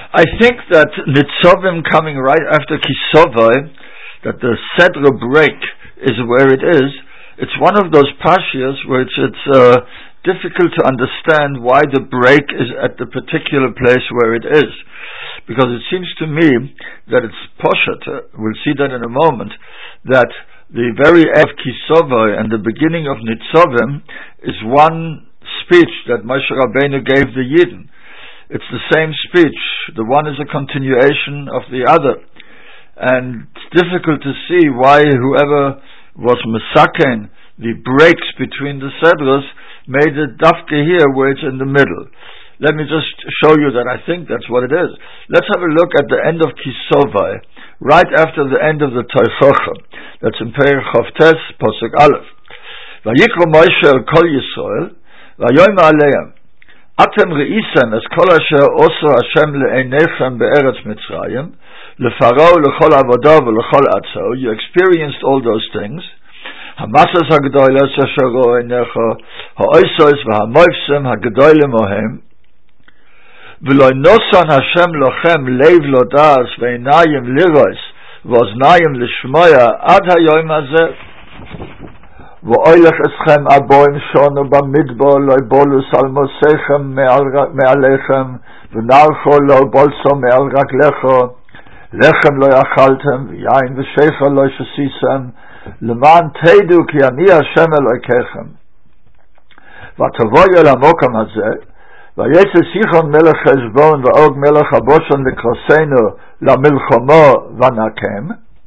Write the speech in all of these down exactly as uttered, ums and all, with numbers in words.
I think that Nitzavim coming right after Kisovai, that the Sedra break is where it is. It's one of those Pashias which it's uh, difficult to understand why the break is at the particular place where it is. Because it seems to me that it's Poshet, uh, we'll see that in a moment, that the very end of Kisovai and the beginning of Nitzavim is one speech that Moshe Rabbeinu gave the Yidden. It's the same speech. The one is a continuation of the other. And it's difficult to see why whoever was Mesaken, the breaks between the Sedras, made it Dafke here where it's in the middle. Let me just show you that I think that's what it is. Let's have a look at the end of Kisovai, right after the end of the Teichocha. That's in Perek Chavtes, Posuk Aleph. Vayikro Moshe el Kol Yisrael, Vayoyma Aleim, Atem Re'isem es Kol Asher Oso Hashem Le'einechem Be'eretz Mitzrayim, LeFaro, Lechol Avodah, Lechol Atzo. You experienced all those things. Hamasas HaGedoyles Asher Ro Einecha, Ha'oisos V'Hamoifsem HaGedoylim Ohem, V'lo nosan Hashem lochem leiv lo das ve'inayim liros v'oznayim lishmoya ad hayoyim hazeh v'oylech eschem aboim shono b'midbo lo bolus al mosechem me'alechem v'narcho lo bolso me'al raglecho lechem lo yachaltem v'yayin v'shecha lo shesisem leman teidu ki ani Hashem Elokeichem v'tavoy el hamokam hazeh ויצא סיחון מלך חשבון ואוג מלך הבושן לקרסנו למלחמו ונקם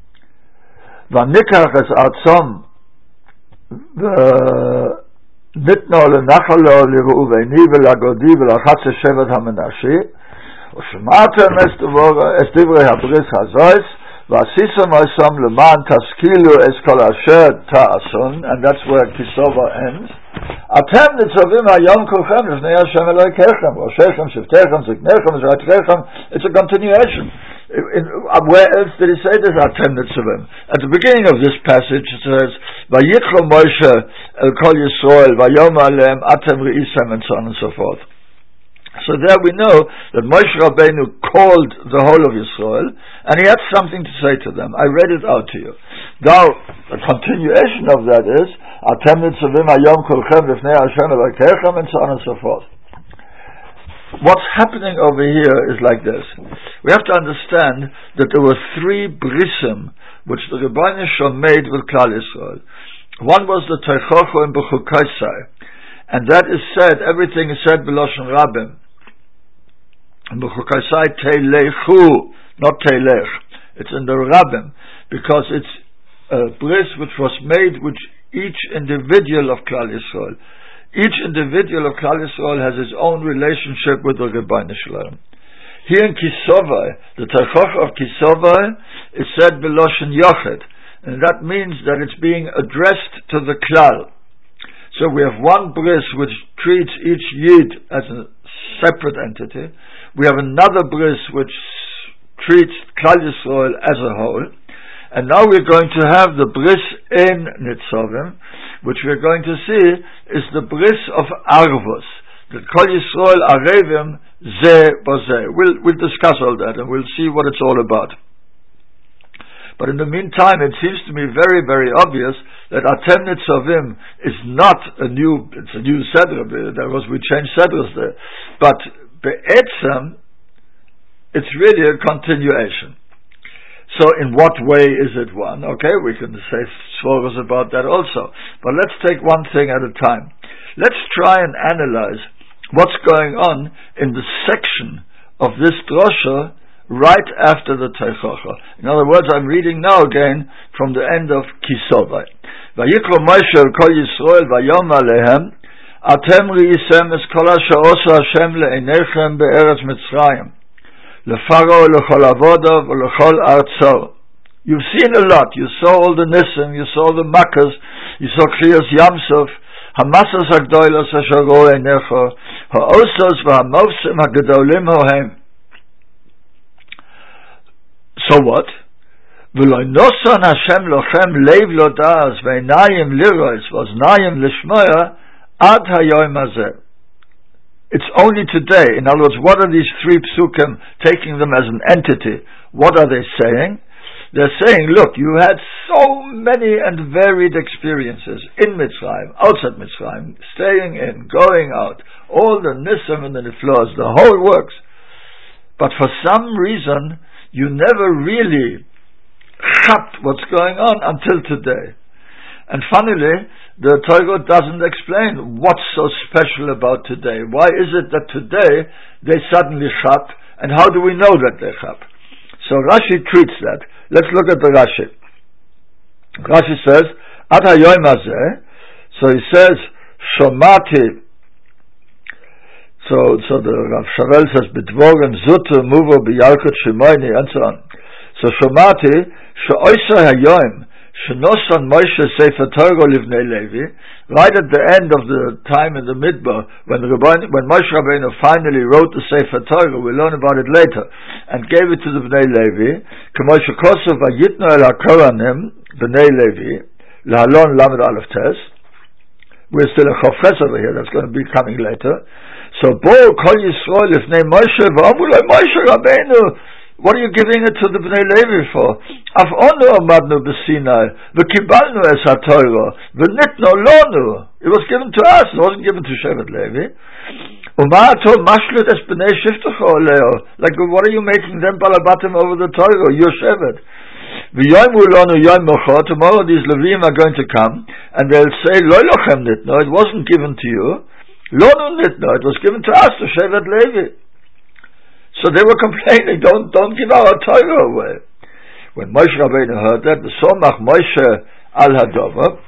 וניקח את עצום ונתנו לנחלו לראובני ולגודי ולחצי שבט המנשי ושמעתם את דברי הברית הזויס ועשיתם עשם למען תשכילו את כל אשר תעשון, and that's where Kisova ends. אתם ניצבים היום כולכם לפני השם אלוהיכם, ראשיכם, שבטיכם, זקניכם, זרעתיכם. It's a continuation. In, uh, where else did he say this? Atem nitzavim. At the beginning of this passage it says, Vayikro Moshe el Kol Yisrael, Vayom Aleim, Atem Re'isem, and so on and so forth. So there we know that Moshe Rabbeinu called the whole of Yisrael, and he had something to say to them. I read it out to you. Now, the continuation of that is, Atem nitzavim hayom kolchem lifnei Hashem Elokeichem, and so on and so forth. What's happening over here is like this. We have to understand that there were three brisim which the Rebbeinu Shalom made with Klal Yisrael. One was the Teichocho and Bechukaisai, and that is said, everything is said b'loshen rabim. Bechukaisai teilechu, not teilech. It's in the rabbim, because it's a bris which was made with each individual of Klal Yisrael. Each individual of Klal Yisrael has his own relationship with the Rebbeinu Shalom. Here in Kisovai, the Teichoch of Kisovai is said b'loshen yochet, and that means that it's being addressed to the Klal. So we have one bris which treats each Yid as a separate entity. We have another bris which treats Klal Yisrael as a whole. And now we're going to have the bris in Nitzavim, which we're going to see is the bris of Arvos. That Kol Yisrael Arevim Zeh Bozeh. We'll, we'll discuss all that and we'll see what it's all about. But in the meantime, it seems to me very, very obvious that Atem Nitzavim is not a new, it's a new Sedra. There was, we changed Sedras there. But Be'etzem, it's really a continuation. So in what way is it one? Okay, we can say svoros about that also. But let's take one thing at a time. Let's try and analyze what's going on in the section of this drosha right after the Teichocha. In other words, I'm reading now again from the end of Kisovai. Vayikro Moshe el Kol Yisrael vayom alehem atem re'isem es kol asher oso Hashem le'einechem be'eretz Mitzrayim lefaro lechol avodah v'lechol artzo. You've seen a lot. You saw all the nisim, you saw the makkos, you saw kriyas yamsuf, hamasas hagdolos asher ro einecha, ha'osos v'hamofsim hagedolim hohem. So what? V'lo nosan Hashem lochem leiv lo das ve'inayim liros v'oznayim lishmoya ad hayoyim hazeh. it's only today. In other words, what are these three psukim, taking them as an entity? What are they saying? They're saying, look, you had so many and varied experiences in Mitzrayim, outside Mitzrayim, staying in, going out, all the nisim and the niflos, the whole works. But for some reason, you never really chapped what's going on until today. And finally, the Torah doesn't explain what's so special about today. Why is it that today they suddenly chap, and how do we know that they chap? So Rashi treats that. Let's look at the Rashi. Rashi says, Ad hayoim hazeh, so he says, Shomati, so so the Rav Shavel says, B'dvorim zutu muvo b'yalkut shimoini, and so on. So Shomati, she'oisa hayoim, she'nosan Moshe Sefer Torah livnei Levi, right at the end of the time in the Midbar, when, when Moshe Rabbeinu finally wrote the Sefer Torah, we'll learn about it later, and gave it to the Bnei Levi, K'moshe Kosev vayitnu el ha-koranim, Bnei Levi, lahalon lamed aleph tes. We're still in Chofres over here, that's going to be coming later. So, Bo kol Yisrael lifnei Moshe, v'amu lo Moshe Rabbeinu, what are you giving it to the Bnei Levi for? Af onu amadnu b'Sinai, v'kibalnu es ha-Torah, v'nitno lonu. It was given to us, it wasn't given to Shevet Levi. Uma ato mashlut es b'nei shiftecha oleo. Like, what are you making them balabatim over the Torah, your Shevet? V'yoimu lonu yoim mocho, tomorrow these Levim are going to come, and they'll say, lo lochem nitno, it wasn't given to you. Lonu nitno, it was given to us, to Shevet Levi. So they were complaining, don't don't give our Torah away. When Moshe Rabbeinu heard that, v'somach Moshe al hadova,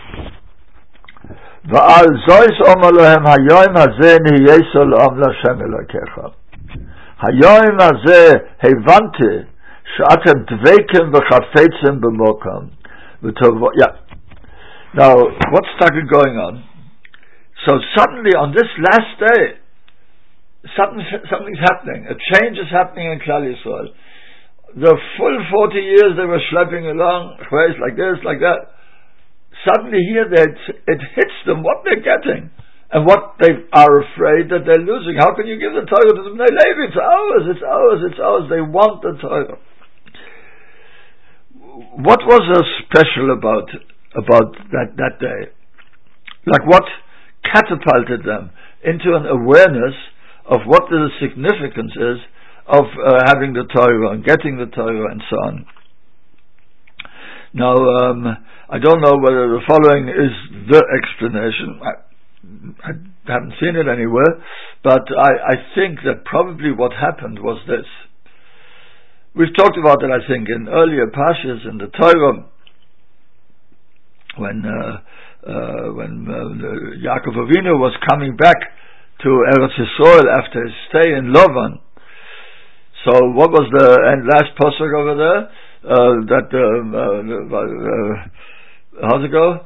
v'al zois omar lohem hayoim hazeh nihiyeso l'am l'Hashem Elokecha. Hayoim hazeh hevanti she'atem dveikim v'chafetzim b'mokam. Yeah. Now, what's started going on? So suddenly on this last day, Something, something's happening. A change is happening in Klal Yisrael. The full forty years they were schlepping along, like this, like that. Suddenly here that it hits them what they're getting and what they are afraid that they're losing. How can you give the Torah to them? They Levi, it's ours, it's ours, it's ours. They want the Torah. What was so special about about that that day? Like what catapulted them into an awareness of what the significance is of uh, having the Torah and getting the Torah and so on. Now, um, I don't know whether the following is the explanation. I, I haven't seen it anywhere, but I, I think that probably what happened was this. We've talked about it, I think, in earlier parshas in the Torah, when uh, uh, when uh, Yaakov Avinu was coming back to Eretz Yisrael after his stay in Lovan. So what was the and last pasuk over there? Uh, that um, uh, uh, how's it go?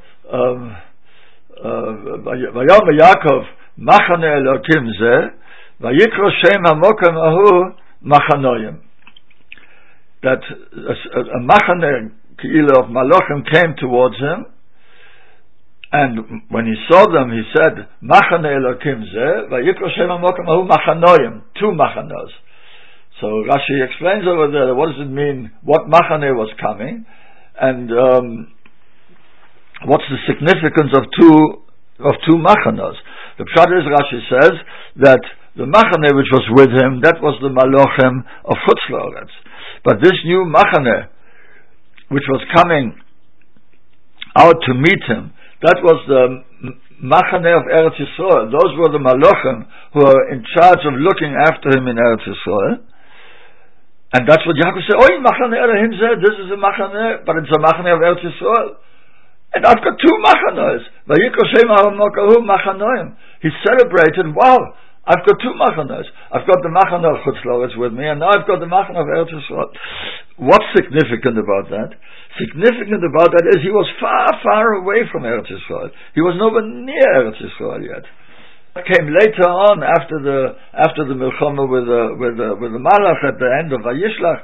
Vayom Yaakov machane Elokim zeh vayikro shem hamokem ahu machanoyim. That a, a machane keilah of malachim came towards him. And when he saw them, he said, Machane Elokim zeh, vayikro shem hamokem ahu machanoyim, two machanos. So Rashi explains over there, what does it mean, what machane was coming, and um, what's the significance of two of two machanos. The pshat is, Rashi says, that the machane which was with him, that was the malachim of Chutz La'aretz. But this new machane, which was coming out to meet him, that was the Machane of Eretz Yisrael. Those were the Malachim who were in charge of looking after him in Eretz Yisrael. And that's what Yaakov said, Oy, Machane Elohim said, this is a Machane, but it's a Machane of Eretz Yisrael. And I've got two Machanos. Vayikro shem hamokem machanoim. He celebrated, wow, I've got two Machanos. I've got the Machane of Chutz La'aretz with me, and now I've got the Machane of Eretz Yisrael. What's significant about that? Significant about that is he was far, far away from Eretz Yisrael. He was nowhere near Eretz Yisrael yet. It came later on after the after the Milchama with the with the with the Malach at the end of Vayishlach.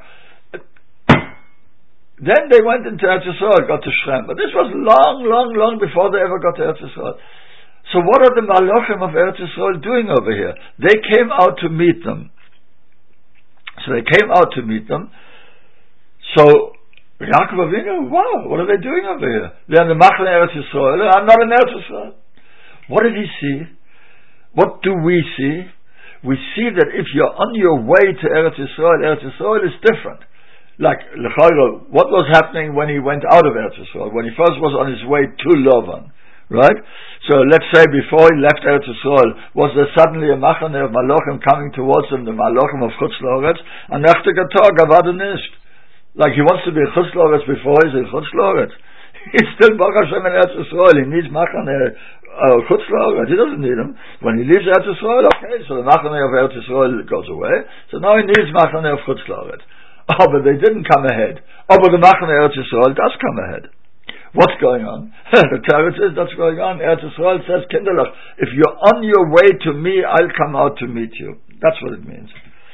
Then they went into Eretz Yisrael, got to Shrem. But this was long, long, long before they ever got to Eretz Yisrael. So what are the Malachim of Eretz Yisrael doing over here? They came out to meet them. So they came out to meet them. So Yaakov Avinu, wow, what are they doing over here? They're in the Machane Eretz Yisrael. I'm not in Eretz Yisrael. What did he see? What do we see? We see that if you're on your way to Eretz Yisrael, Eretz Yisrael is different. Like, what was happening when he went out of Eretz Yisrael? When he first was on his way to Lavan, right? So let's say before he left Eretz Yisrael, was there suddenly a Machane of Malachim coming towards him, the Malachim of Chutz La'aretz? And after Gatar, Gavada Nisht. Like he wants to be Chutz La'aretz before he's in Chutz La'aretz. He's still Baruch Hashem in Eretz Yisrael. He needs Machane uh, Chutz La'aretz. He doesn't need him. When he leaves Eretz Yisrael, okay, so the Machane of Eretz Yisrael goes away. So now he needs Machane of Chutz La'aretz. Oh, but they didn't come ahead. Oh, but the Machane Eretz Yisrael does come ahead. What's going on? The Torah says that's going on. Eretz Yisrael says, Kinderlach, if you're on your way to me, I'll come out to meet you. That's what it means.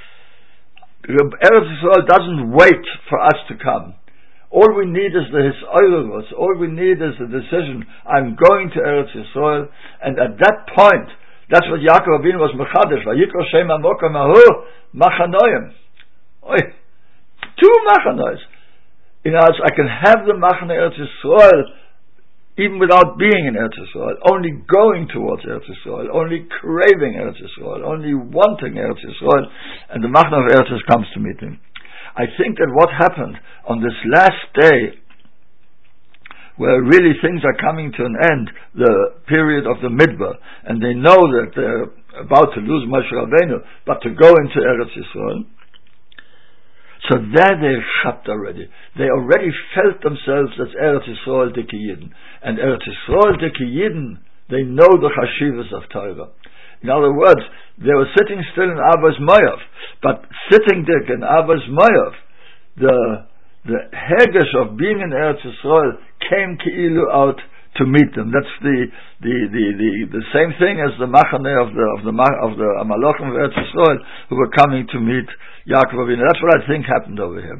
Eretz Yisrael doesn't wait for us to come. All we need is the Hisoirus. All we need is the decision, I'm going to Eretz Yisrael, and at that point, that's what Yaakov Avinu was Mechadesh. Vayikro Shem HaMokom Ahu Machanoim. Oy. Two Machanois. In other words, I can have the Machane Eretz Yisrael even without being in Eretz Yisrael, only going towards Eretz Yisrael, only craving Eretz Yisrael, only wanting Eretz Yisrael, and the Machane of Eretz Yisrael comes to meet him. I think that what happened on this last day, where really things are coming to an end, the period of the Midbar, and they know that they're about to lose Moshe Rabbeinu, but to go into Eretz Yisrael, so there they're shut already. They already felt themselves as Eretz Yisrael Dike Yidden. And Eretz Yisrael Dike Yidden, they know the Chashivas of Torah. In other words, they were sitting still in Avos Moav, but sitting there in Avos Moav, the the Hegesh of being in Eretz Yisrael came Keilu out to meet them. That's the the the the, the same thing as the Machane of the of the of the Malachim of Eretz Yisrael who were coming to meet Yaakov Avinu. That's what I think happened over here.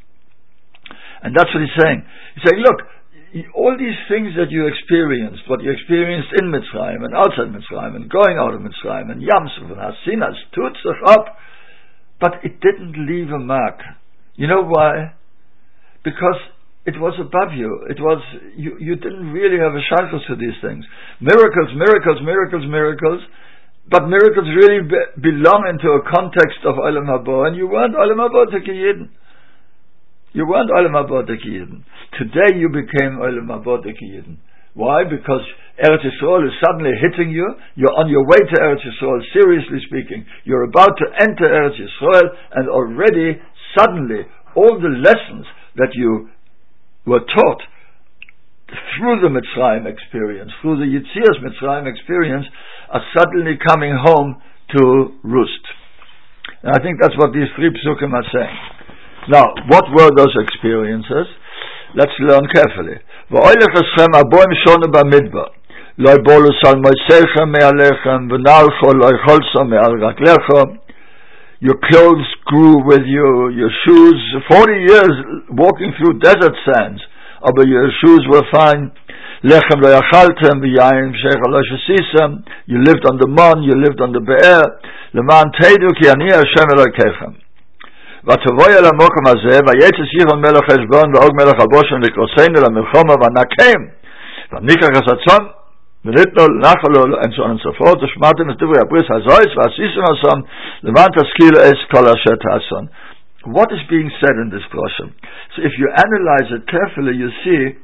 And that's what he's saying. He's saying, look, all these things that you experienced, what you experienced in Mitzrayim and outside Mitzrayim and going out of Mitzrayim and Yamsuf and Hasinas, Tutzach up, but it didn't leave a mark. You know why? Because it was above you. It was, you, you didn't really have a shaykhus to these things. Miracles, miracles, miracles, miracles, but miracles really be, belong into a context of Olam Haba, and you weren't Olam Haba Dike Yidden. You weren't Olam Haba Dike Yidden. Today you became Olam Haba Dike Yidden. Why? Because Eretz Yisrael is suddenly hitting you. You're on your way to Eretz Yisrael, seriously speaking. You're about to enter Eretz Yisrael, and already, suddenly, all the lessons that you were taught through the Mitzrayim experience, through the Yitzias Mitzrayim experience, are suddenly coming home to roost. And I think that's what these three psukim are saying. Now, what were those experiences? Let's learn carefully. V'oilech eschem aboim shonu b'midbar, lo bolus al moisechem me'alechem, v'nalcho lo ycholso me'al raklecho. Your clothes grew with you, your shoes, forty years walking through desert sands, but your shoes were fine. Lechem lo yachaltem, v'yayin v'sheicha lo shesisem. You lived on the mon, you lived on the be'er. Leman teidu ki ani Hashem Elokechem. V'tavoy el hamokom hazeh, v'yetzes Yichon melech Heshbon, v'og melech Haboshen, v'kroseinu l'milchoma, v'nakem, v'nikach hasatzon, v'nitno l'nachalo, and so on and so forth. V'shmatem es divrei habris hazois, v'asisem hasom, leman taskil es kol asher ta'ason. What is being said in this drasha? So if you analyze it carefully, you see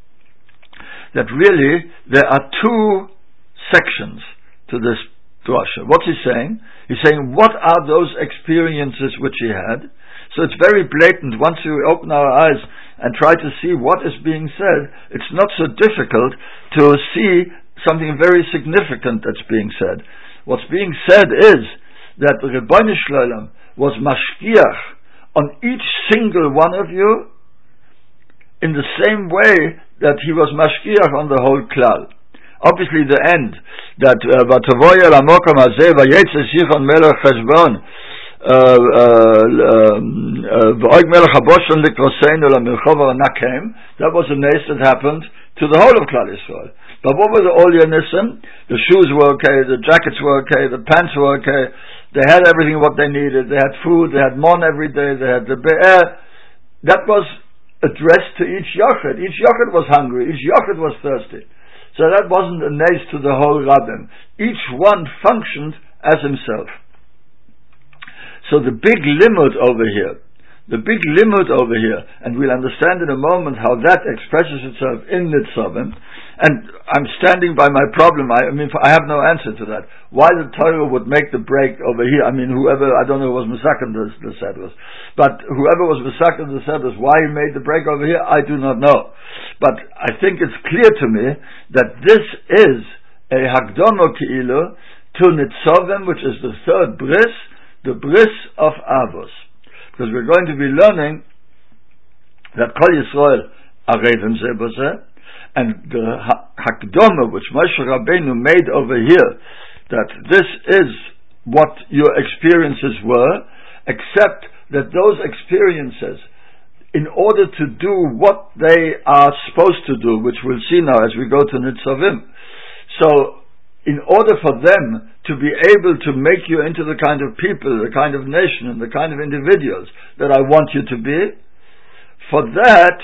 that really there are two sections to this drasha. What's he saying? He's saying, what are those experiences which he had? So it's very blatant. Once you open our eyes and try to see what is being said, it's not so difficult to see something very significant that's being said. What's being said is that the Rebbeinu Shloim was mashkiach on each single one of you in the same way that he was mashkiach on the whole klal. Obviously the end, that v'tavoy el hamokom hazeh v'yetzes Yichon melech Heshbon v'og melech Haboshen likroseinu l'milchoma v'nakem. That was a nace that happened to the whole of Klal Yisrael. But what were the Olya Nissim? The shoes were okay, the jackets were okay, the pants were okay, they had everything what they needed, they had food, they had mon every day, they had the be'er. That was addressed to each Yochid. Each Yochid was hungry, each Yochid was thirsty. So that wasn't a nace to the whole Rabbim. Each one functioned as himself. So the big limud over here, the big limud over here, and we'll understand in a moment how that expresses itself in Nitzavim. And I'm standing by my problem. I, I mean, I have no answer to that. Why the Torah would make the break over here? I mean, whoever, I don't know who was Mesaken the, the Sedros, but whoever was Mesaken the Sedros, why he made the break over here, I do not know. But I think it's clear to me that this is a Hakdomo Ki'ilu to Nitzavim, which is the third bris, the bris of Avos. Because we're going to be learning that Kol Yisrael Arevim Zeh B'Zeh, and the Hakdoma which Moshe Rabbeinu made over here, that this is what your experiences were, except that those experiences, in order to do what they are supposed to do, which we'll see now as we go to Nitzavim, so in order for them to be able to make you into the kind of people, the kind of nation, and the kind of individuals that I want you to be, for that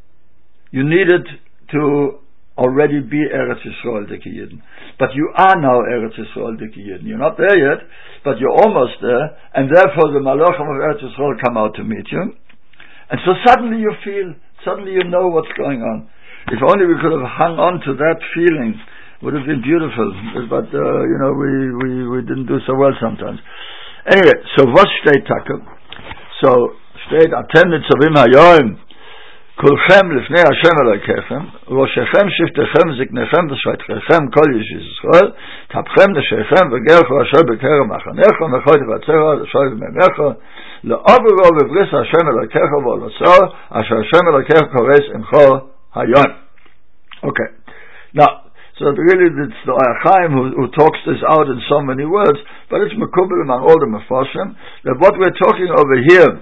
you needed to already be Eretz Yisrael Dike Yidden. But you are now Eretz Yisrael Dike Yidden. You're not there yet, but you're almost there, and therefore the Malachim of Eretz Yisrael come out to meet you. And so suddenly you feel, suddenly you know what's going on. If only we could have hung on to that feeling, would have been beautiful. But, uh, you know, we, we, we didn't do so well sometimes. Anyway, so was steht Takke? So, steht, Atem Nitzavim Hayoim, Kulchem Lifnei Hashem Elokechem, Roshechem Shiftechem Ziknechem V'Shvaitchem Kol Yish Yisrael, Tapchem Neshechem V'Gercho Asher B'Kerem Achanecho, Mechoy V'Atzera, Asher V'Memecho, Le'Overo V'Bris Hashem Elokecho V'Olosor, Asher Hashem Elokecho Kores Imcho Hayoim. Okay. Now, so really it's the Ohr HaChaim who, who talks this out in so many words, but it's Mekubel among all the Mefarshim, that what we're talking over here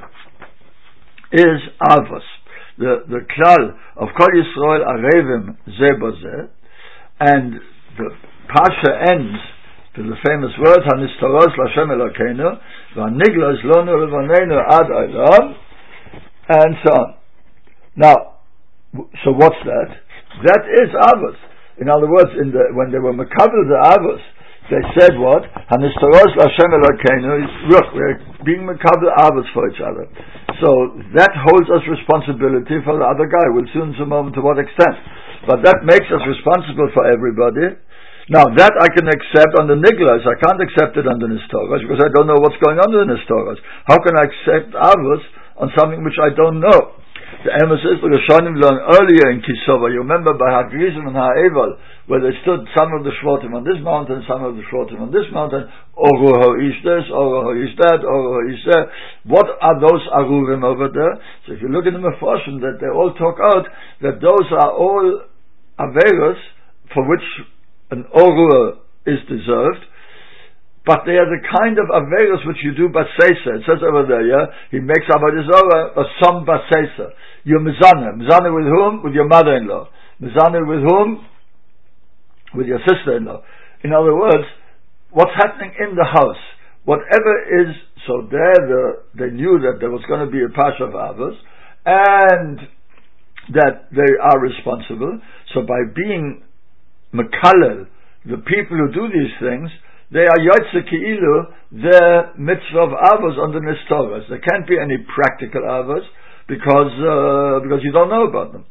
is Avos. The, the klal of Kol Yisrael Arevim Zeh B'Zeh, and the Pasha ends to the famous words, Hanistaros L'Hashem Elokeinu, V'Niglos Lonu Levaneinu Ad Olam, and so on. Now, so what's that? That is Avos. In other words, in the, when they were Makabel the Avos, they said what? Hanistaros L'Hashem Elokeinu. Look, we're being Makabel Avos for each other. So that holds us responsibility for the other guy. We'll soon see a moment to what extent. But that makes us responsible for everybody. Now that I can accept on the Niglas. I can't accept it on the Nistoros because I don't know what's going on in the Nistoros. How can I accept Avos on something which I don't know? The Emes is the Rishonim learned earlier in Kisova. You remember by Hagrizim and Ha'eval, where they stood some of the Shvotim on this mountain, some of the Shvotim on this mountain. Oru Ho'ish this, Oru Ho'ish that, Oru Ho'ish that. What are those Arurim over there? So if you look in the Mefarshim, that they all talk out that those are all Averos for which an Oru is deserved. But they are the kind of Averos which you do Baseisa. It says over there, yeah? He makes Avodah Zarah a some Baseisa. You're Mizaneh. Mizaneh with whom? With your mother-in-law. Mizaneh with whom? With your sister-in-law. In other words, what's happening in the house, whatever is, so there the, they knew that there was going to be a Pasha of Avos, and that they are responsible. So by being Mekalel, the people who do these things, they are Yotze Ki'ilu, their mitzvah of Avos on the Nistoros. There can't be any practical Avos because uh, because you don't know about them.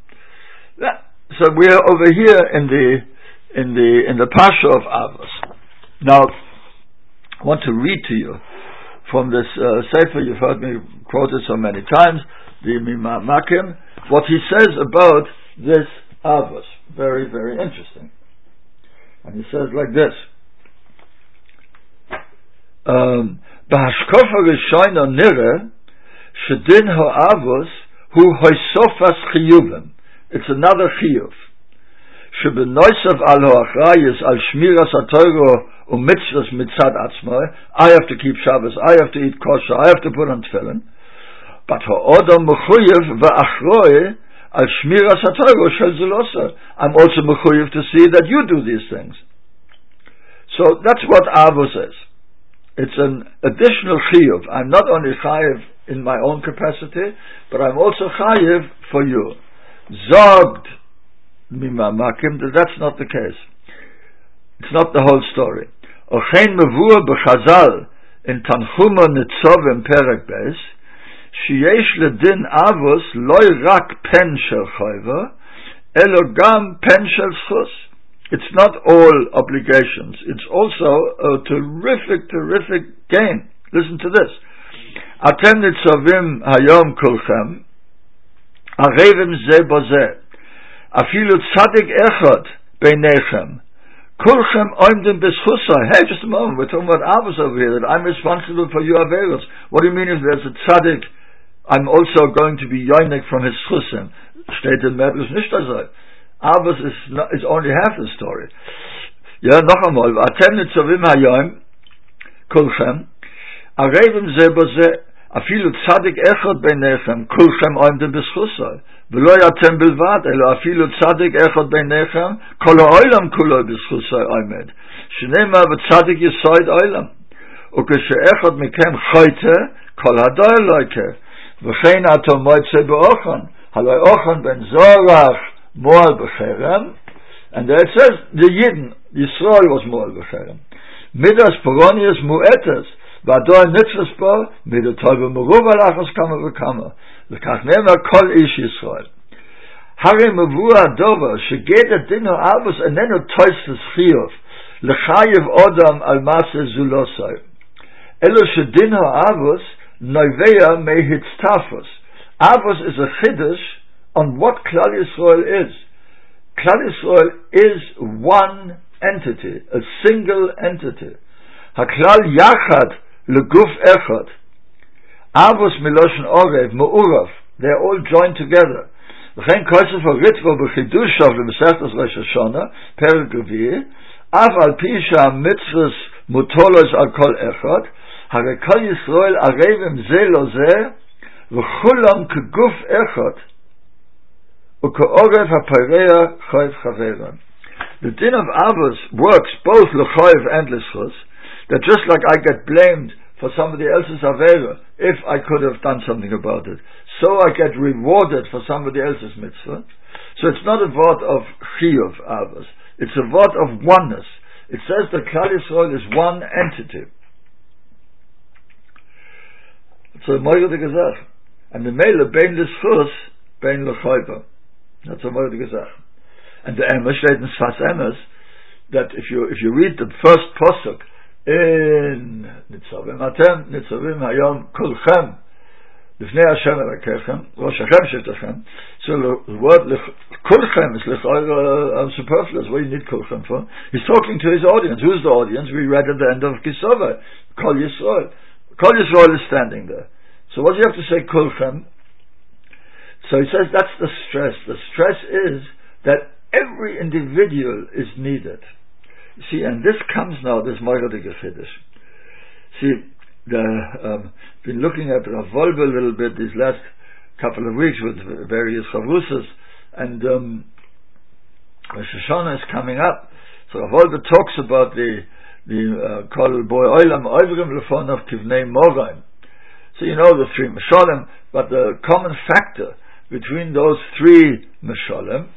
So we are over here in the in the in the Pasha of Avos. Now, I want to read to you from this uh, Sefer. You've heard me quote it so many times. The Mimamakim, what he says about this Avos, very very interesting. And he says like this. B'hashkofa Rishono nire shedin ha'avos hu hoisofas chiyuvim. It's another chiyuv. Shebenoisav al ha'achrayis al shmiras ha'torah u'mitzvahs mitzad atzmai. I have to keep Shabbos. I have to eat kosher. I have to put on tefillin. But ha'odam mechuyev v'achroi Al Shmiras HaTorah Shel Zulosa. I'm also mechuyev to see that you do these things. So that's what Avos is. It's an additional chiyuv. I'm not only chayiv in my own capacity, but I'm also chayiv for you. Zogt mimamakim, that's not the case. It's not the whole story. Ochein mevua b'chazal in Tanchuma Nitzovim Perek Beis, sheyesh ledin avos loy rak pen shel chayva, elo gam pen shel schus. It's not all obligations. It's also a terrific, terrific gain. Listen to this. Atem nitzovim hayom kulchem, arevim ze boze, afilu tzadik echad beinechem, kulchem oimdim b'schusai. Hey, just a moment. We're talking about Avos over here, that I'm responsible for your averos. What do you mean if there's a tzadik, I'm also going to be yoinek from his schusim? Steht in Medrash nicht so. Avos is, is only half the story. Ja, noch einmal. Atem nitzovim hayom kulchem, arevim ze boze, afilu tzadik echad beinechem, kulchem oimdim b'schusai. ולא יתם בלבד, אלא אפילו צדיק אחד ביניכם, כל העולם כולו בזכוסי עומד. שנאמר וצדיק יסוד עולם. וכשאחד מכם חוטא, כל הדור לוקה. וכן אתה מוצא באוכן, הלא אוכן בן זורח מועל בחרם, and there it says, the Yidden, Yisrael was מועל בחרם. מידס פרוניוס מועטס, והדור נצרס בו, מידה טוב ומרוב הלחס כמה וכמה. וכך נאמר כל איש ישראל. הרי מבוא הדובר שגד הדין האבוס איננו טויסס חיוב לחייב אודם על מעשה זולוסי. אלו שדין האבוס נובע מהצטרפות. Avos is a chiddush on what Klal Yisrael is. Klal Yisrael is one entity, a single entity. HaKlal Yachad leguf echad. Avos miloshen orev me'urav. They're all joined together. V'chein kosev ha'ritvo b'chidushav l'mesechtas Rosh Hashanah perek revi'i av al pi she'amitzvos mutolos al kol echad hare kol Yisrael arevim ze lo ze v'chulam keguf echad u'ke'orev ha'pareya choyv chaveran. The din of Avos works both l'choyv and l'schus, that just like I get blamed for somebody else's avera, if I could have done something about it, so I get rewarded for somebody else's mitzvah. So it's not a word of chiyuv avos, it's a word of oneness. It says that Klal Yisrael is one entity. So moiget gesagt, and the mele bein l'schus bein l'choyva. That's a moiget gesagt. And the emes steht in Sfas emes that if you if you read the first posuk in Nitzavim Atem Nitzavim Hayom Kulchem Lifnei Hashem Elokechem Rosh Hashem Shetachem. So the word Kulchem is uh, superfluous. What do you need Kulchem for? He's talking to his audience. Who's the audience? We read at the end of Kisova, Kol Yisrael. Kol Yisrael is standing there. So what do you have to say Kulchem? So he says that's the stress. The stress is that every individual is needed. See, and this comes now, this Moichadige Chiddush. See, the, um, been looking at Rav Wolbe a little bit these last couple of weeks with various chavrusas, and um, Rosh Hashanah is coming up. So Rav Wolbe talks about the the Kol Boi Olam Oivrim Lefon of Kivnei Moraim. So you know the three Meshalim, but the common factor between those three Meshalim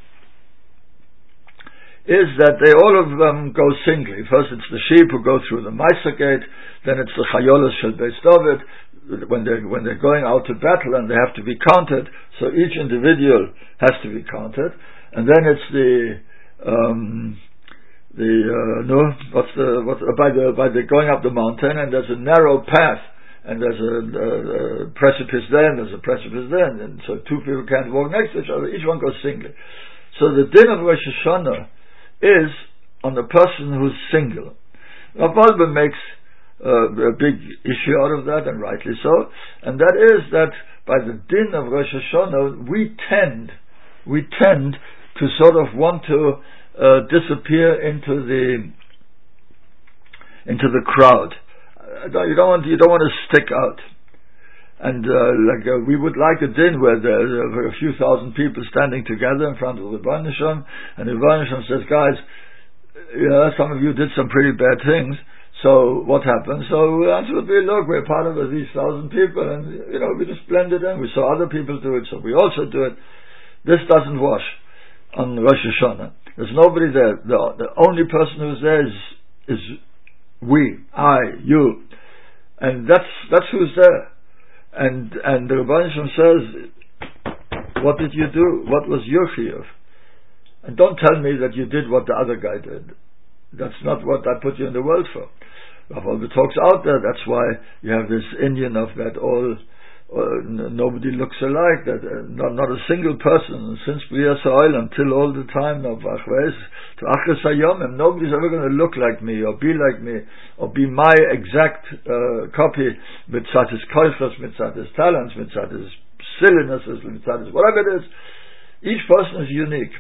is that they all of them go singly. First it's the sheep who go through the Meiser gate, then it's the Chayolos Shel Beis David, when they're, when they're going out to battle and they have to be counted, so each individual has to be counted, and then it's the, um, the, uh, no, what's the, what's, uh, by the, by the going up the mountain, and there's a narrow path, and there's a, a, a precipice there, and there's a precipice there, and so two people can't walk next to each other, each one goes singly. So the din of Rosh Hashanah is on the person who's single. Rav Wolbe makes uh, a big issue out of that, and rightly so, and that is that by the din of Rosh Hashanah we tend we tend to sort of want to uh, disappear into the into the crowd. Uh, you don't want you don't want to stick out. And uh, like uh, we would like a din where there are a few thousand people standing together in front of the Rebbeinu Shalom, and the Rebbeinu Shalom says, guys, yeah, some of you did some pretty bad things, so what happened? So the answer would be, look, we're part of these thousand people, and you know, we just blended in. We saw other people do it, so we also do it. This doesn't wash on Rosh Hashanah. There's nobody there. The, the only person who's there is, is we, I, you. And that's that's who's there. And and the Rebbeinu Shalom says, what did you do? What was your chiyuv? And don't tell me that you did what the other guy did. That's not what I put you in the world for. Rav Wolbe talks out there. That's why you have this Indian of that all uh, n- nobody looks alike. That uh, not not a single person since Brias Oil until all the time of Achves to Achres Hayomim. Nobody's ever going to look like me or be like me or be my exact uh, copy. Mitzat his koichos, mitzat his talents, mitzat his silliness, mitzat his whatever it is. Each person is unique.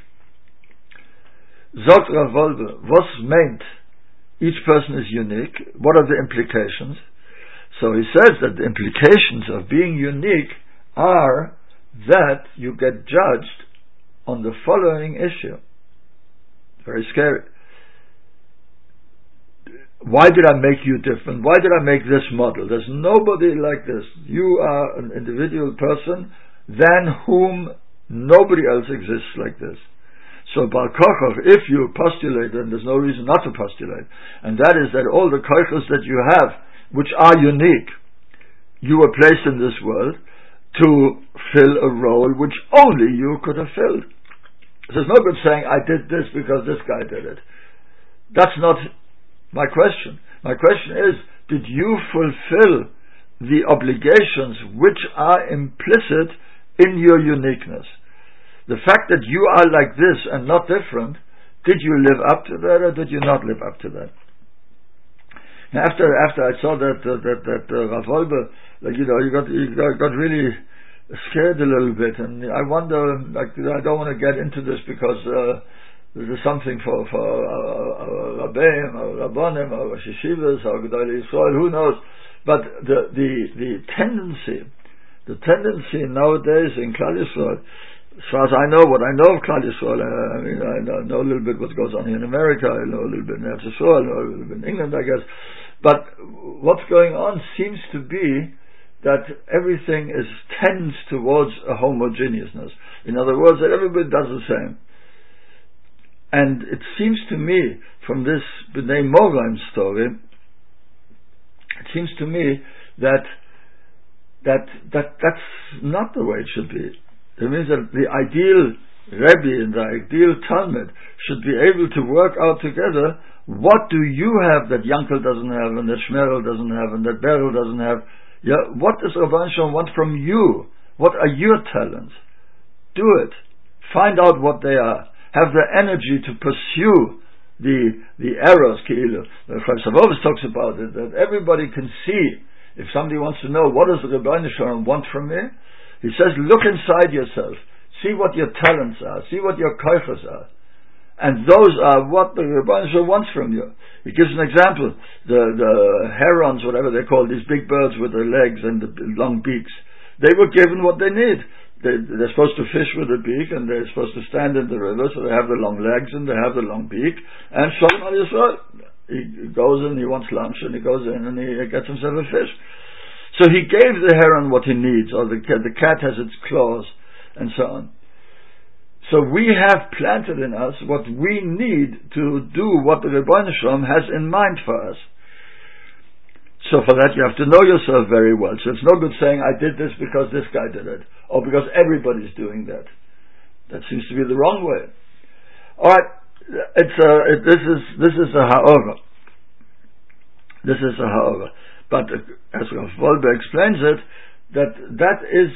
Zog Rav Wolbe, what's meant? Each person is unique. What are the implications? So he says that the implications of being unique are that you get judged on the following issue. Very scary. Why did I make you different? Why did I make this model? There's nobody like this. You are an individual person than whom nobody else exists like this. So Bar Kochach, if you postulate, then there's no reason not to postulate. And that is that all the kochos that you have, which are unique, you were placed in this world to fill a role which only you could have filled. There's no good saying, I did this because this guy did it. That's not my question. My question is, did you fulfill the obligations which are implicit in your uniqueness? The fact that you are like this and not different, did you live up to that or did you not live up to that? Now after after I saw that uh, that that uh, Rav Wolbe, like you know, you got you got, got really scared a little bit, and I wonder, like I don't want to get into this because uh, this is something for for uh, Rabbeim or Rabbanim or Sheshivas or Gedolei Yisrael, who knows? But the the the tendency, the tendency nowadays in Klal Yisrael. As far as I know, what I know of Klal Yisrael, uh, I mean, I know a little bit what goes on here in America, I know a little bit in Eretz Yisrael, I know a little bit in England, I guess. But what's going on seems to be that everything is tends towards a homogeneousness. In other words, that everybody does the same. And it seems to me, from this Bnei Moraim story, it seems to me that that that that's not the way it should be. It means that the ideal Rebbe and the ideal Talmud should be able to work out together, what do you have that Yankel doesn't have and that Shmerel doesn't have and that Berel doesn't have? Yeah, what does Rebbeinu Shalom want from you? What are your talents? Do it. Find out what they are. Have the energy to pursue the the errors. The Chaim Savovis talks about it, that everybody can see. If somebody wants to know what does the Rebbeinu Shalom want from me, he says, look inside yourself, see what your talents are, see what your koichos are, and those are what the Rebbeinu Shalom wants from you. He gives an example: the the herons, whatever they're called, these big birds with their legs and the long beaks. They were given what they need. They, they're supposed to fish with a beak, and they're supposed to stand in the river, so they have the long legs and they have the long beak. And Shalom Al Yisrael, he goes in, he wants lunch, and he goes in and he gets himself a fish. So he gave the heron what he needs, or the cat, the cat has its claws, and so on. So we have planted in us what we need to do what the Rebbeinu Shalom has in mind for us. So for that you have to know yourself very well. So it's no good saying, I did this because this guy did it, or because everybody's doing that. That seems to be the wrong way. Alright, it's a, it, this is, this is a ha'ora. This is a ha'ora. But uh, as Rav Wolbe explains it, that that is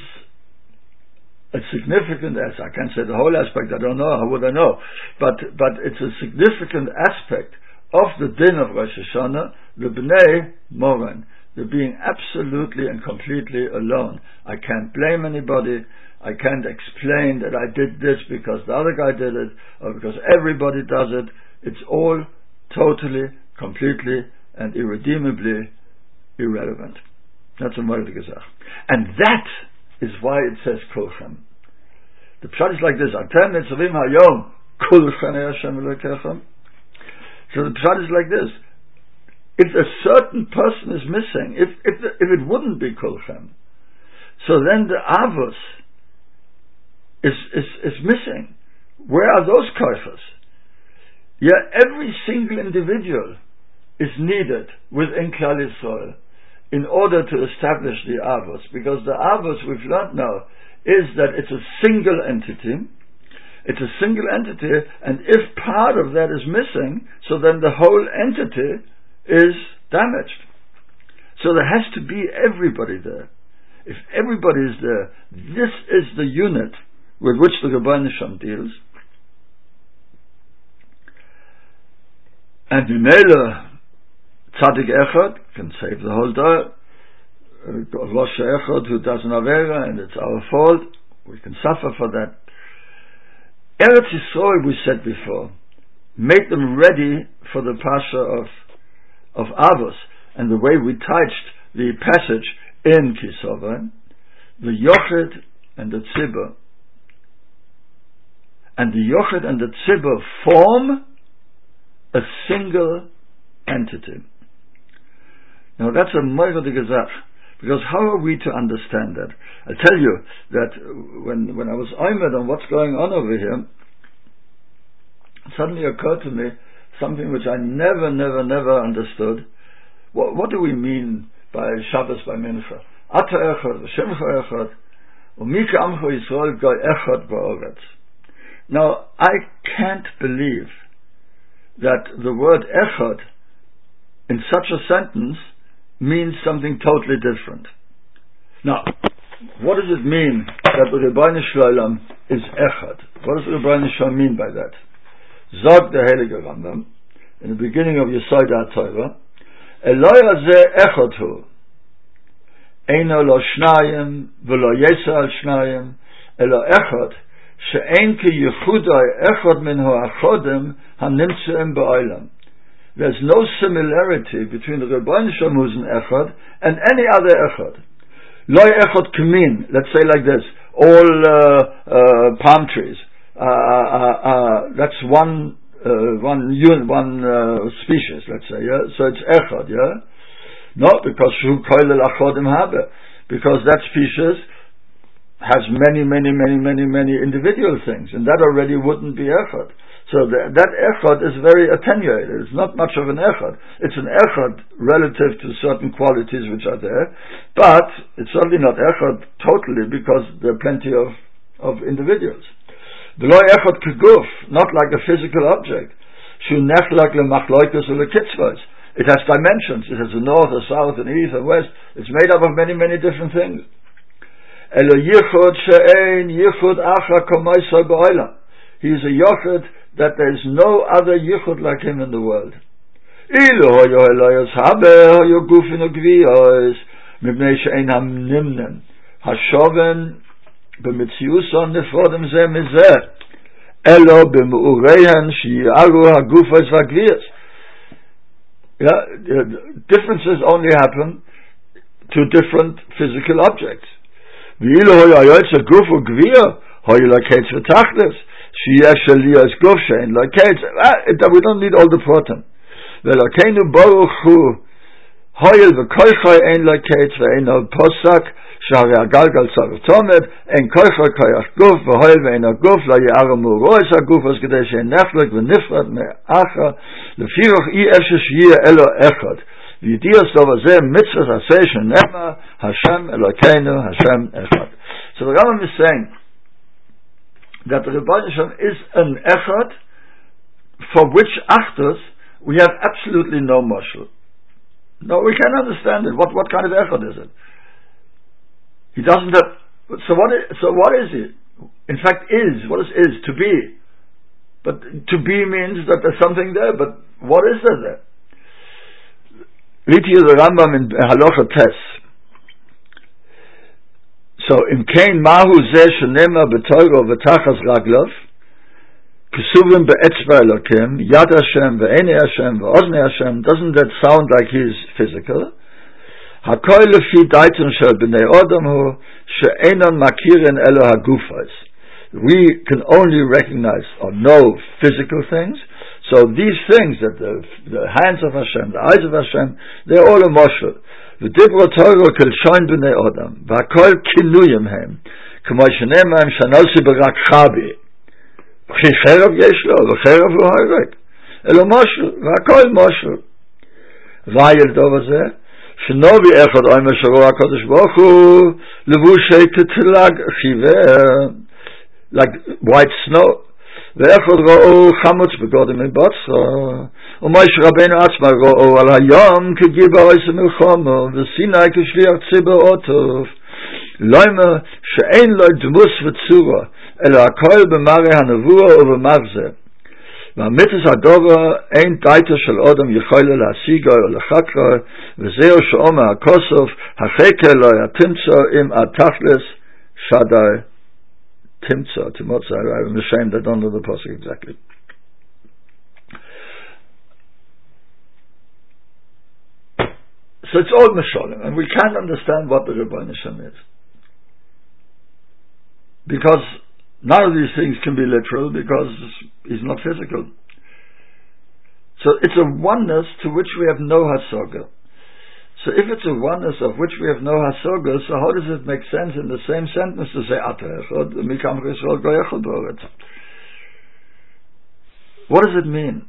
a significant aspect. I can't say the whole aspect, I don't know, how would I know? But but it's a significant aspect of the din of Rosh Hashanah, the Bnei Moraim, the being absolutely and completely alone. I can't blame anybody, I can't explain that I did this because the other guy did it, or because everybody does it. It's all totally, completely, and irredeemably irrelevant. That's a moidige Sache. And that is why it says Kulchem. The pshat is like this: Atem nitzavim hayom kulchem Hashem Elokechem. So the pshat is like this: if a certain person is missing, if if the, if it wouldn't be Kulchem, so then the avos is is is missing. Where are those koichos? Yeah, every single individual is needed within Klal Yisrael in order to establish the avos, because the avos we've learned now is that it's a single entity. It's a single entity, and if part of that is missing, so then the whole entity is damaged. So there has to be everybody there. If everybody is there, this is the unit with which the Rebbeinu Shem deals. And Yunela Tzadik Echad can save the whole day. Rosh Echad who doesn't have Avera, and it's our fault. We can suffer for that. Eretz Yisrael, we said before, made them ready for the Pasha of of Avos, and the way we touched the passage in Kisova, the Yochid and the Tzibur, and the Yochid and the Tzibur form a single entity. Now that's a moidige Sache, because how are we to understand that? I'll tell you that when when I was oimed on what's going on over here, it suddenly occurred to me something which I never, never, never understood. What, what do we mean by Shabbos by Mincha? Ata Echad, Shemcha Echad, Umika Amcho Yisrael Goy Echad Ba'oretz. Now, I can't believe that the word Echad in such a sentence means something totally different. Now, what does it mean that the Rebbeinu Shloim is Echad? What does the Rebbeinu Shloim mean by that? Zog the Heilige Rambam in the beginning of Yesod HaTorah, Eloi hazeh echad hu, eino lo shnayim v'lo yesa al shnayim, elo echad she'en ki yichudai echad min ha'achodim hanimtzeim ba'olam. There's no similarity between the Rebbeinu Shem who's an echad and any other echad. Lo echad kamin, let's say like this, all uh, uh, palm trees. Uh, uh, uh, that's one uh, one un, one uh, species, let's say, yeah. So it's echad, yeah. Not because shu koilel achodim habe, because that species has many, many, many, many, many individual things, and that already wouldn't be echad. So the, that echad is very attenuated. It's not much of an echad. It's an echad relative to certain qualities which are there, but it's certainly not echad totally, because there are plenty of of individuals. Not like a physical object. It has dimensions. It has a north, a south, an east, a west. It's made up of many, many different things. He is a yochid that there is no other yichud like him in the world. במציאוסו נפרודם זה מזה אלו במאוריהן שיערו הגופות והגבירס. Differences only happen to different physical objects. ואילו הוא היועץ הגוף וגביר הוא ילקץ ותכלס שיהיה שלי as גוף שאין לקץ. We don't need all the protem. ולכנו ברוך הוא הויל וכויכוי אין לקץ ואין על פוסק שהרי הגלגל צריך תומד, אין כויכו כויך גוף, והויל ואין הגוף, לא יער מורויס הגוף, אז כדי שאין נחלק ונפרד מאחר, לפיכך אי אפשר שיהיה אלו אחד. וידיע סוף הזה מצוות עשה שנאמר, Hashem Elokeinu, Hashem Echad. So the Rambam is saying that the Rebbeinu Shem is an Echad for which Achdus we have absolutely no mashal. No, we can't understand it. What what kind of Echad is it? He doesn't have, so what is, so what is it? In fact, is, what is is? To be. But to be means that there's something there, but what is there there? Read here the Rambam in Halacha Tes. So, im kein mahu zeh shenema b'toiro v'tachas raglov, kesuvim be'etzva elokim, yad Hashem ve'enei Hashem ve'oznei Hashem, doesn't that sound like he's physical? Hakol lefi daiton shel bnei Adam hu she'enon makirin elo hagufos. We can only recognize or know physical things. So these things, that the, the hands of Hashem, the eyes of Hashem, they're all a moshel. V'dibro Torah kel shoin bnei Adam v'akol kinuyim hem k'mo shenema hem shanosi b'rak chabi v'cherav yesh lo v'cherav lo harek elo moshel v'akol moshel v'ayel dov hazeh shenovi echad oimer sharo HaKadosh Baruch Hu levushay titlag chiver, like white snow. ואחד ראו חמוץ בגודם מבצרה ומוישה רבנו עצמה ראו על היום כגיבר עושה מלחמה וסיני כשליח ציבור עוטף למה שאין לו דמוס וצורה אלא הכל במראה הנבואה ובמחזה והמיתוס הדובר אין דייתו של אדם יכול להשיגו או לחקרו וזהו שאומר הכוסוף החקר לא יתמצא עם התכלס שדי Timtza, Timotza, I'm ashamed I don't know the pasuk exactly. So it's all Meshalim, and we can't understand what the Rebbeinu Shem is. Because none of these things can be literal, because he's not physical. So it's a oneness to which we have no hasaga. So if it's a oneness of which we have no hasaga, so how does it make sense in the same sentence to say Ata Echad, Mikam Yisrael Go Echad B'Oretz? What does it mean?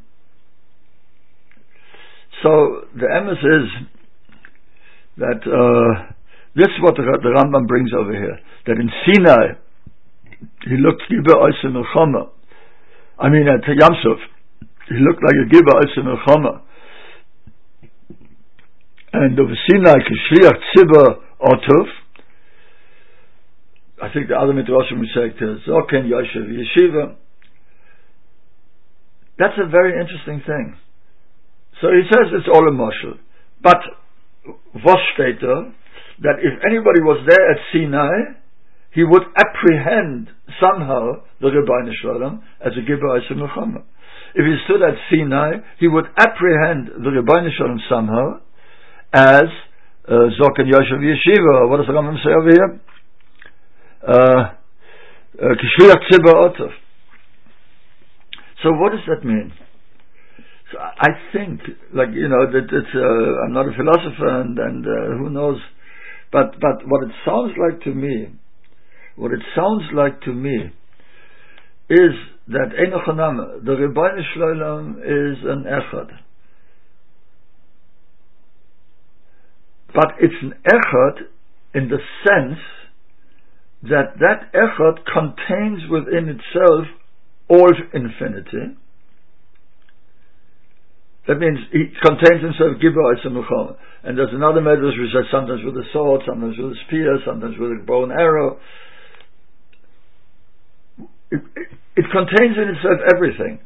So the emes is that uh, this is what the, the Rambam brings over here, that in Sinai he looked Gibeah Oisei Milchama. I mean at Yam Suf he looked like a Gibeah Oisei Milchama. And of Sinai Kishliach Tzibur Otuf, I think the other Midrashim will say Zoken Yoshev Yeshiva. That's a very interesting thing. So he says it's all a moshel. But was steht da? That if anybody was there at Sinai, he would apprehend somehow the Rebbeinu Shalom as a Gibeah Oisei Milchama. If he stood at Sinai, he would apprehend the Rebbeinu Shalom somehow as Zoken Yoshev Yeshiva. What does the Rambam say over here? Kishliach Tzibur Otuf. So what does that mean? So I think, like, you know, that it's, uh, I'm not a philosopher, and, and uh, who knows, but but what it sounds like to me, what it sounds like to me, is that Eino Chanam, the Rebbeinu Shalom is an Echad. But it's an Echad in the sense that that Echad contains within itself all infinity. That means he contains himself Gibeah Oisei Milchama. And there's another medrash which says sometimes with a sword, sometimes with a spear, sometimes with a bow and arrow. It, it, it contains in itself everything.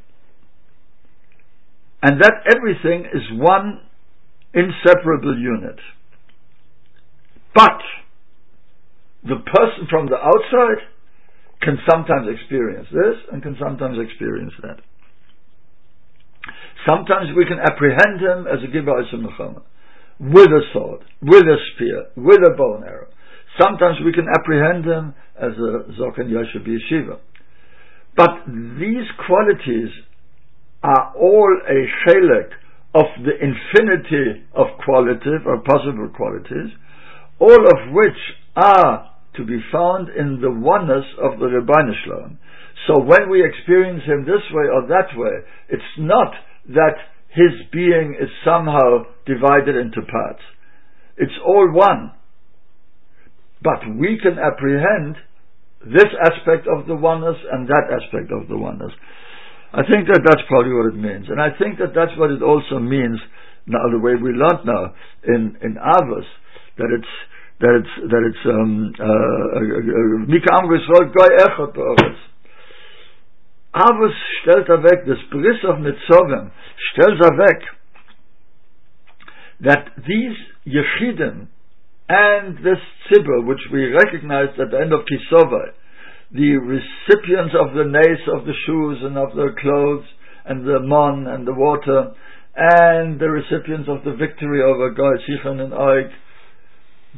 And that everything is one inseparable unit. But the person from the outside can sometimes experience this and can sometimes experience that. Sometimes we can apprehend him as a Gibeah Oisei Milchama, with a sword, with a spear, with a bow and arrow. Sometimes we can apprehend him as a Zoken Yoshev Yeshiva. But these qualities are all a chelek of the infinity of qualitative or possible qualities, all of which are to be found in the oneness of the Rebbeinu Shalom. So when we experience him this way or that way, it's not that his being is somehow divided into parts. It's all one. But we can apprehend this aspect of the oneness and that aspect of the oneness. I think that that's probably what it means. And I think that that's what it also means now, the way we learned now in, in Avos, that it's that it's that it's um Mikam Yisrael Go Echad B'Oretz. Avos stellt er weg, das Bris of Nitzovim stellt er weg, that these Yechidim and this Tzibur, which we recognized at the end of Kisova, the recipients of the nace of the shoes and of the clothes and the mon and the water, and the recipients of the victory over Goy, Sichon and Og,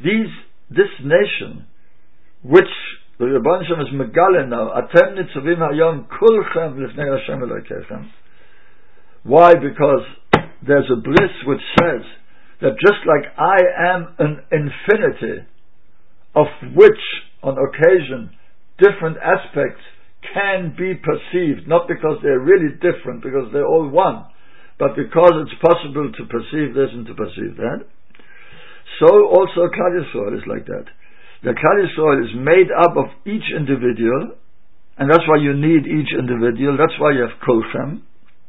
these, this nation, which the Rebbeinu Shem is megale now, atem nitzavim hayom kulchem lifnei Hashem Elokeichem. Why? Because there's a bris which says that just like I am an infinity, of which on occasion different aspects can be perceived, not because they're really different, because they're all one, but because it's possible to perceive this and to perceive that. So also Klal Yisrael is like that. The Klal Yisrael is made up of each individual, and that's why you need each individual. That's why you have Kolchem.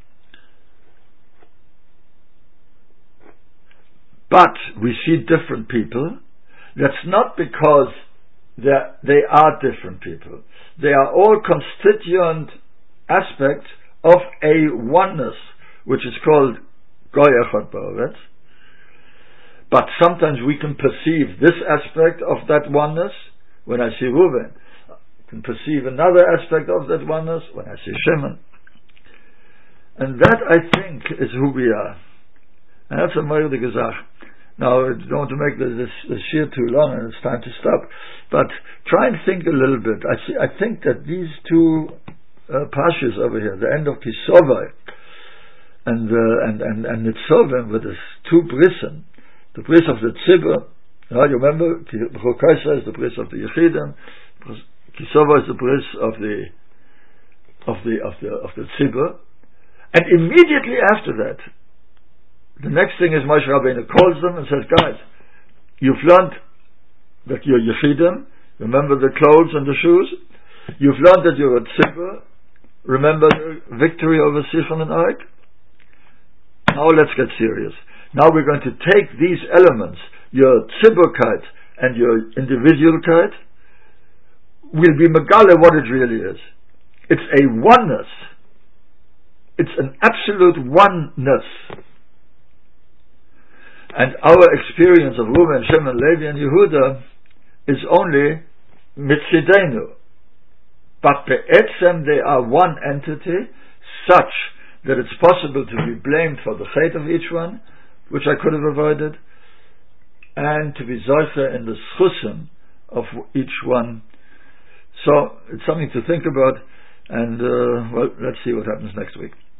But we see different people. That's not because they are different people. They are all constituent aspects of a oneness, which is called Goy Echad Ba'aretz. But sometimes we can perceive this aspect of that oneness when I see Reuven. I can perceive another aspect of that oneness when I see Shimon. And that, I think, is who we are. And that's a moedige Sache. Now, I don't want to make this, this, this shir too long, and it's time to stop. But try and think a little bit. I see. I think that these two uh, pashas over here, the end of Kisovai and uh, and and and Nitzovim, with its two brissen, the bris of the tzibur. Uh, you remember, Chokaisa is the bris of the Yechidim. Kisovai is the bris of the of the of the of the tzibur. And immediately after that, the next thing is Moshe Rabbeinu calls them and says, guys, you've learned that you're Yechidim, remember the clothes and the shoes. You've learned that you're a tzibur, remember the victory over Sichon and Og. Now let's get serious. Now we're going to take these elements, your tzibburkeit and your individualkeit, will be megale what it really is. It's a oneness. It's an absolute oneness. And our experience of Reuven, Shimon, Levi, and Yehuda is only mitzidenu. But be'etzem they are one entity, such that it's possible to be blamed for the fate of each one, which I could have avoided, and to be zoicha in the schusim of each one. So it's something to think about, and uh, well, let's see what happens next week.